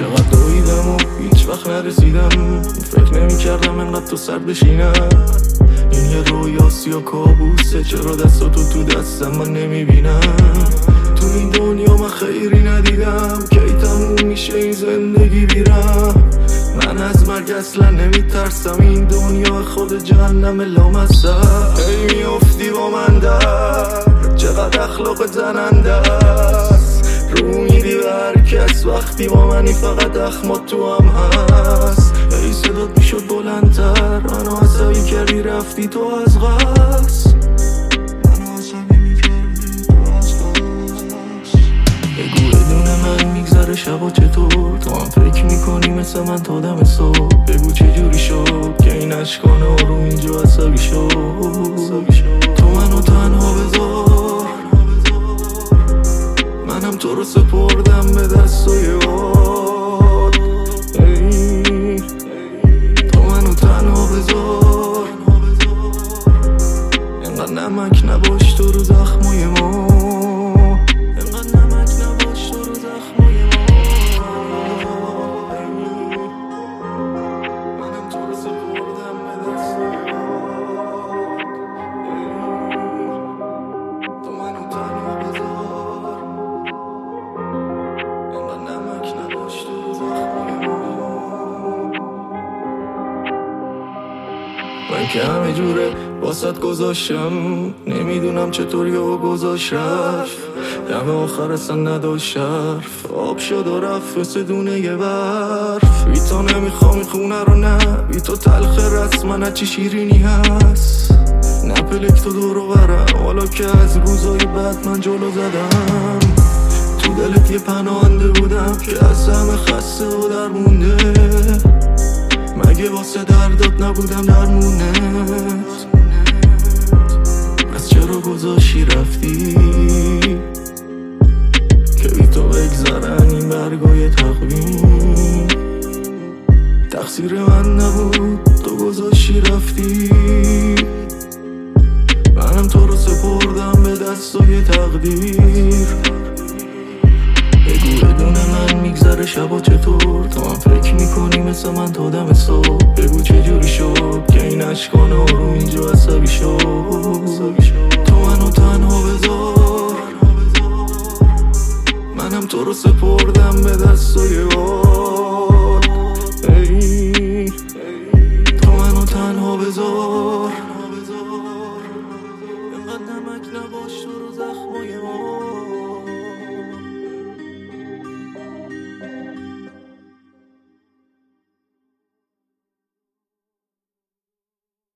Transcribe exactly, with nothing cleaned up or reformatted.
چقدر دویدم و هیچ وقت نرسیدم، فکر نمی کردم انقدر تو سر بشینم. این یه رویاست یا کابوسه؟ چرا دستاتو تو دستم من نمیبینم؟ تو این دنیا من خیری ندیدم، کی تموم میشه این زندگی بیرم؟ من از مرگ اصلا نمیترسم، این دنیا خود جهنم لامصب. هی میافتی با من در، چقدر اخلاق زننده است. رو میدی به هر کس وقتی با منی، فقط اخمات تو هم هست. ای صدات میشد بلندتر، منو عصبی کردی رفتی تو از قصد. منو عصبی میکردی تو از قصد. بگو بدون من میگذره شبا چطور؟ تو هم فکر میکنی مثل من تا دم صبح. بگو چجوری شد که این عشقان آروم اینجا عصبی شد. تو منو تنها بذار، منم تو رو سپردم به دستای باد. تو منو تنها بذار، اینقدر نمک نباش تو رو زخمای ما، اینقدر نمک نباش تو رو زخمای ما. منم تو رو سپردم به دستای باد. تو منو تنها بذار، اینقدر نمک نباش تو رو زخمای ما. من که همه جوره واسط گذاشتم، نمیدونم چطور یا گذاشت رفت. دم آخر اصلا نداشت شرف، آب شد و رفت مثل دونه یه برف. بی تو نمیخوام این خونه رو، نه بی تو تلخ رسم، نه چی شیرینی هست. نه پلک تو دورو برم، حالا که از روزای بعد من جلو زدم. تو دلت یه پناهنده بودم که از همه خسته و درمونده. مگه واسه دردات نبودم درمونت؟ از چرا گذاشی رفتی که بی تو بگذرن این برگای تقویم؟ تقصیر من نبود تو گذاشی رفتی، منم تو رو سپردم به دستای تقدیر. بگو بدون من میگذره شبا چطور؟ تو هم فکر میکنی مثل من تا دم صبح. بگو چجوری شد که این عشقان آروم اینجا عصبی شد. تو منو تنها بذار، منم تو رو سپردم به دستای باد.